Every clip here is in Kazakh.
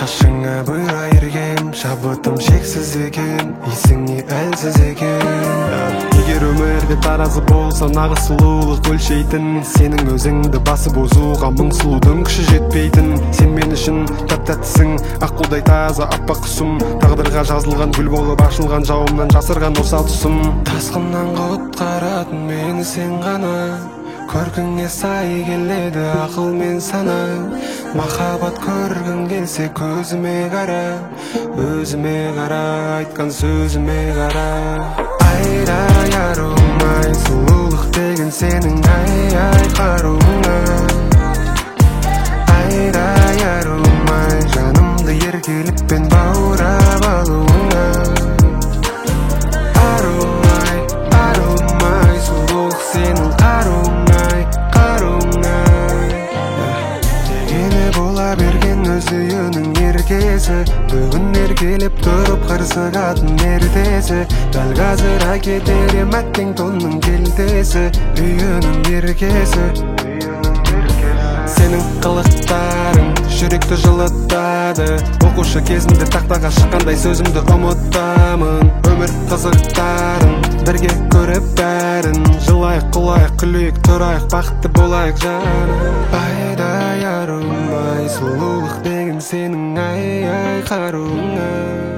Башыңа бұйра ергем, шабытым шексіз екен, есіңе әлсіз екен. Егер өмірде таразы болса, нағыз сұлулық өлшейтін, сенің өзіңді басып озуға мың сұлудың күші жетпейтін. Сен мен үшін тәп-тәттісің, аққудай таза аппақ құсым, тағдырға жазылған гүл болып ашылған жауымнан жасырған осал тұсым. Тасқыннан құтқаратын мені сен ғана, көркіңе сай келеді ақыл мен сана. Махаббат көргің келсе көзіме қара, өзіме қара, айтқан сөзіме қара. Айдай арумай, сұлулық деген сенің ай қаруыңа. Айдай арумай, жанымды еркелікпен баурап алуыңа. Арумай, арумай, сұлулық сенің қаруыңай, қаруыңай. Дегені бола берген өз үйінің еркесі, бүгін еркелеп тұрып қырсығатын ертесі. Дәл қазір әкетер ем әттең тонның келтесі, үйінің еркесі. Сенің қылықтарың жүректі жылытады, оқушы кезінде тақтаға шыққандай сөзімді ұмытамын. Өмір қызықтарын бірге көріп бәрін, жылайық, құлайық, күлейік, тұрайық, бақытты болайық жаным. Айдай арумай, сұлулық деген сенің ай қаруыңа.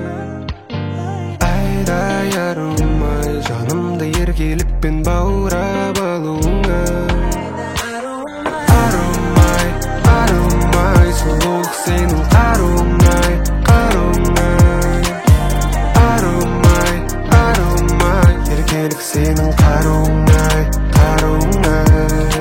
Айдай арумай, жанымды еркелікпен баурап алуыңа. Арумай, арумай, сұлулық сенің қаруыңай, қаруыңай. Арумай, арумай, еркелік сенің қаруыңай, қаруыңай.